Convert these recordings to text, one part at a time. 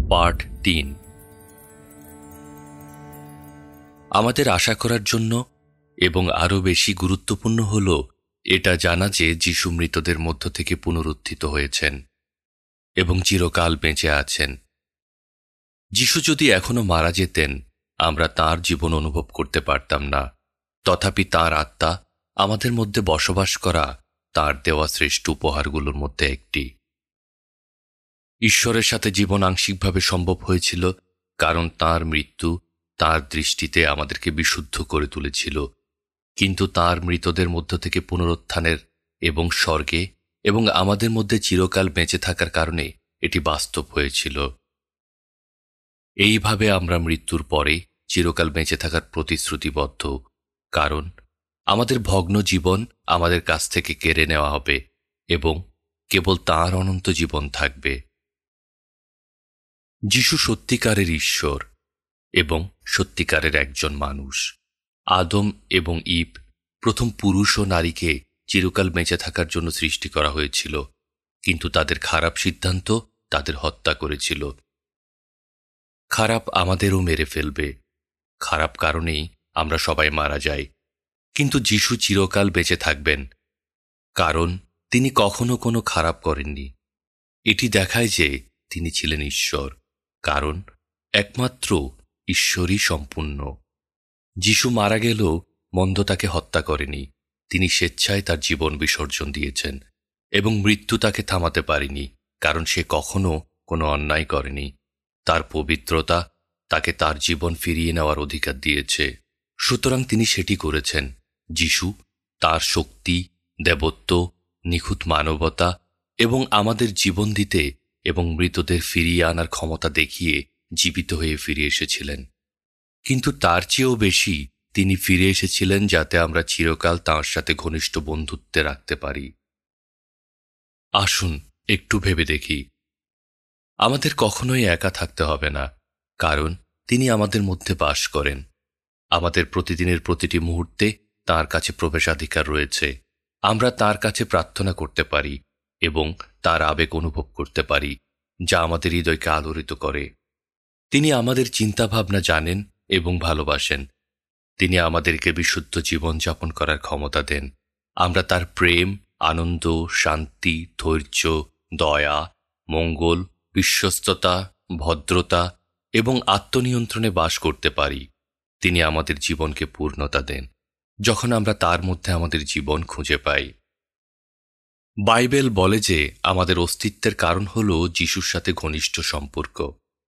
Part 3। আমাদের আশা করার জন্য এবং আরও বেশি গুরুত্বপূর্ণ হল এটা জানা যে যিশু মৃতদের মধ্য থেকে পুনরুত্থিত হয়েছেন এবং চিরকাল বেঁচে আছেন। যিশু যদি এখনো মারা যেতেন, আমরা তাঁর জীবন অনুভব করতে পারতাম না। তথাপি তাঁর আত্মা আমাদের মধ্যে বসবাস করা তাঁর দেওয়া শ্রেষ্ঠ উপহারগুলোর মধ্যে একটি। ঈশ্বরের সাথে জীবন আংশিকভাবে সম্ভব হয়েছিল কারণ তাঁর মৃত্যু তাঁর দৃষ্টিতে আমাদেরকে বিশুদ্ধ করে তুলেছিল, কিন্তু তাঁর মৃতদের মধ্য থেকে পুনরুত্থানের এবং স্বর্গে এবং আমাদের মধ্যে চিরকাল বেঁচে থাকার কারণে এটি বাস্তব হয়েছিল। এইভাবে আমরা মৃত্যুর পরে চিরকাল বেঁচে থাকার প্রতিশ্রুতিবদ্ধ, কারণ আমাদের ভগ্ন জীবন আমাদের কাছ থেকে কেড়ে নেওয়া হবে এবং কেবল তাঁর অনন্ত জীবন থাকবে। যিশু সত্যিকারের ঈশ্বর এবং সত্যিকারের একজন মানুষ। আদম এবং ঈভ প্রথম পুরুষ ও নারীকে চিরকাল বেঁচে থাকার জন্য সৃষ্টি করা হয়েছিল, কিন্তু তাদের খারাপ সিদ্ধান্ত তাদের হত্যা করেছিল। খারাপ আমাদেরও মেরে ফেলবে। খারাপ কারণেই আমরা সবাই মারা যাই, কিন্তু যিশু চিরকাল বেঁচে থাকবেন, কারণ তিনি কখনো কোনো খারাপ করেননি। এটি দেখায় যে তিনি ছিলেন ঈশ্বর, কারণ একমাত্র ঈশ্বরই সম্পূর্ণ। যিশু মারা গেলেও মন্দ তাকে হত্যা করেনি। তিনি স্বেচ্ছায় তার জীবন বিসর্জন দিয়েছেন এবং মৃত্যু তাকে থামাতে পারেনি, কারণ সে কখনো কোনো অন্যায় করেনি। তার পবিত্রতা তাকে তার জীবন ফিরিয়ে নেওয়ার অধিকার দিয়েছে, সুতরাং তিনি সেটি করেছেন। যিশু তার শক্তি, দেবত্ব, নিখুঁত মানবতা এবং আমাদের জীবন দিতে এবং মৃতদের ফিরিয়ে আনার ক্ষমতা দেখিয়ে জীবিত হয়ে ফিরে এসেছিলেন। কিন্তু তার চেয়েও বেশি তিনি ফিরে এসেছিলেন যাতে আমরা চিরকাল তাঁর সাথে ঘনিষ্ঠ বন্ধুত্বে রাখতে পারি। আসুন একটু ভেবে দেখি। আমাদের কখনোই একা থাকতে হবে না, কারণ তিনি আমাদের মধ্যে বাস করেন। আমাদের প্রতিদিনের প্রতিটি মুহূর্তে তাঁর কাছে প্রবেশাধিকার রয়েছে। আমরা তাঁর কাছে প্রার্থনা করতে পারি এবং তাঁর আবেগ অনুভব করতে পারি, যা আমাদের হৃদয়কে আলোড়িত করে। তিনি আমাদের চিন্তাভাবনা জানেন এবং ভালোবাসেন। তিনি আমাদেরকে বিশুদ্ধ জীবনযাপন করার ক্ষমতা দেন। আমরা তার প্রেম, আনন্দ, শান্তি, ধৈর্য, দয়া, মঙ্গল, বিশ্বস্ততা, ভদ্রতা এবং আত্মনিয়ন্ত্রণে বাস করতে পারি। তিনি আমাদের জীবনকে পূর্ণতা দেন যখন আমরা তার মধ্যে আমাদের জীবন খুঁজে পাই। বাইবেল বলে যে আমাদের অস্তিত্বের কারণ হল যিশুর সাথে ঘনিষ্ঠ সম্পর্ক।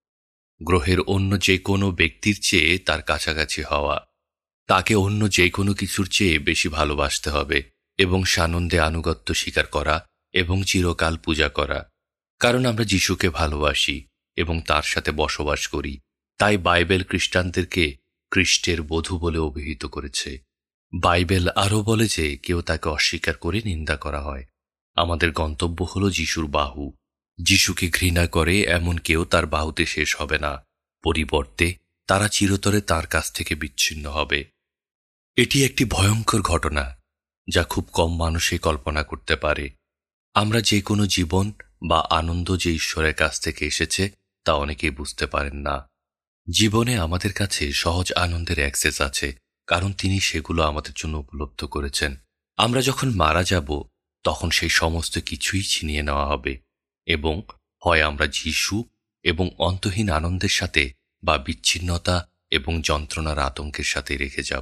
গ্রহের অন্য যে কোনো ব্যক্তির চেয়ে তার কাছাকাছি হওয়া, তাকে অন্য যে কোনো কিছুর চেয়ে বেশি ভালোবাসতে হবে এবং সানন্দে আনুগত্য স্বীকার করা এবং চিরকাল পূজা করা, কারণ আমরা যিশুকে ভালোবাসি এবং তার সাথে বসবাস করি। তাই বাইবেল খ্রিস্টানদেরকে খ্রিস্টের বধূ বলে অভিহিত করেছে। বাইবেল আরও বলে যে কেউ তাকে অস্বীকার করে নিন্দা করা হয়। আমাদের গন্তব্য হল যিশুর বাহু। যিশুকে ঘৃণা করে এমন কেউ তার বাহুতে শেষ হবে না, পরিবর্তে তারা চিরতরে তার কাছ থেকে বিচ্ছিন্ন হবে। এটি একটি ভয়ঙ্কর ঘটনা যা খুব কম মানুষই কল্পনা করতে পারে। আমরা যে কোনো জীবন বা আনন্দ যে ঈশ্বরের কাছ থেকে এসেছে তা অনেকেই বুঝতে পারেন না। জীবনে আমাদের কাছে সহজ আনন্দের অ্যাক্সেস আছে, কারণ তিনি সেগুলো আমাদের জন্য উপলব্ধ করেছেন। আমরা যখন মারা যাব তখন সেই সমস্ত কিছুই ছিনিয়ে নেওয়া হবে এবং হয় আমরা যিশু এবং অন্তহীন আনন্দের সাথে বা বিচ্ছিন্নতা এবং যন্ত্রণার আতঙ্কের সাথে রেখে যাব।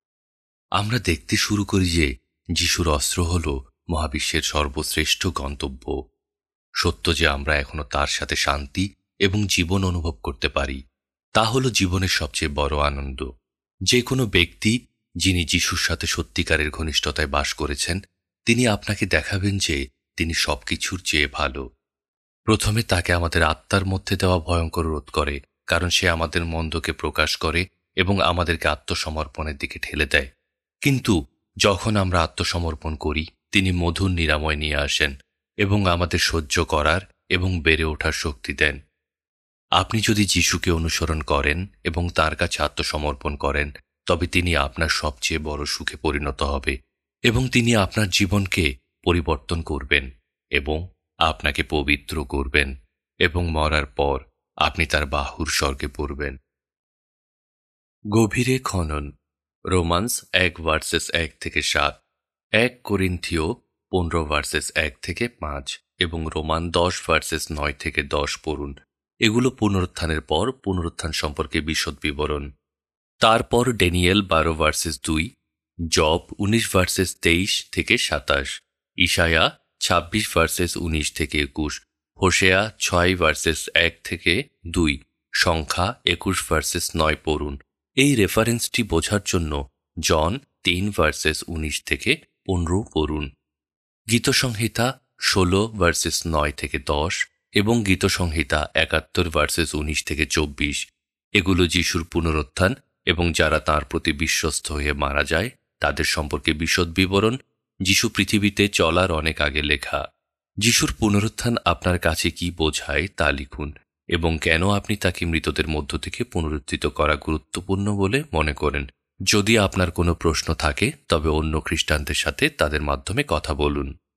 আমরা দেখতে শুরু করি যে যিশুর অস্ত্র হল মহাবিশ্বের সর্বশ্রেষ্ঠ গন্তব্য। সত্য যে আমরা এখনো তার সাথে শান্তি এবং জীবন অনুভব করতে পারি, তা হল জীবনের সবচেয়ে বড় আনন্দ। যে কোনো ব্যক্তি যিনি যিশুর সাথে সত্যিকারের ঘনিষ্ঠতায় বাস করেছেন, তিনি আপনাকে দেখাবেন যে তিনি সবকিছুর চেয়ে ভালো। প্রথমে তাকে আমাদের আত্মার মধ্যে দেওয়া ভয়ঙ্কর রোধ করে, কারণ সে আমাদের মন্দকে প্রকাশ করে এবং আমাদেরকে আত্মসমর্পণের দিকে ঠেলে দেয়। কিন্তু যখন আমরা আত্মসমর্পণ করি, তিনি মধুর নিরাময় নিয়ে আসেন এবং আমাদের সহ্য করার এবং বেড়ে ওঠার শক্তি দেন। আপনি যদি যিশুকে অনুসরণ করেন এবং তার কাছে আত্মসমর্পণ করেন, তবে তিনি আপনার সবচেয়ে বড় সুখে পরিণত হবে এবং তিনি আপনার জীবনকে পরিবর্তন করবেন এবং আপনাকে পবিত্র করবেন এবং মরার পর আপনি তার বাহুর স্বর্গে পড়বেন। গভীরে খনন। রোমান্স 1:1-7, 1 করিন্থীয় 15:1-5 এবং রোমান 10:9-10 পড়ুন। এগুলো পুনরুত্থানের পর পুনরুত্থান সম্পর্কে বিশদ বিবরণ। তারপর ড্যানিয়েল 12:2, জব 19:23-27, ইশায়া 26:19-21, হোশেয়া 6:1-2, সংখ্যা 21:9 পড়ুন। এই রেফারেন্সটি বোঝার জন্য জন 3:19-15 পড়ুন। গীতসংহিতা 16:9-10 এবং গীতসংহিতা 71:19-24, এগুলো যিশুর পুনরুত্থান এবং যারা তাঁর প্রতি বিশ্বস্ত হয়ে মারা যায় তাদের সম্পর্কে বিশদ বিবরণ। যিশু পৃথিবীতে চলার অনেক আগে লেখা। যিশুর পুনরুত্থান আপনার কাছে কি বোঝায় তা লিখুন এবং কেন আপনি তাকে মৃতদের মধ্য থেকে পুনরুত্থিত করা গুরুত্বপূর্ণ বলে মনে করেন। যদি আপনার কোনো প্রশ্ন থাকে তবে অন্য খ্রিস্টানদের সাথে তাদের মাধ্যমে কথা বলুন।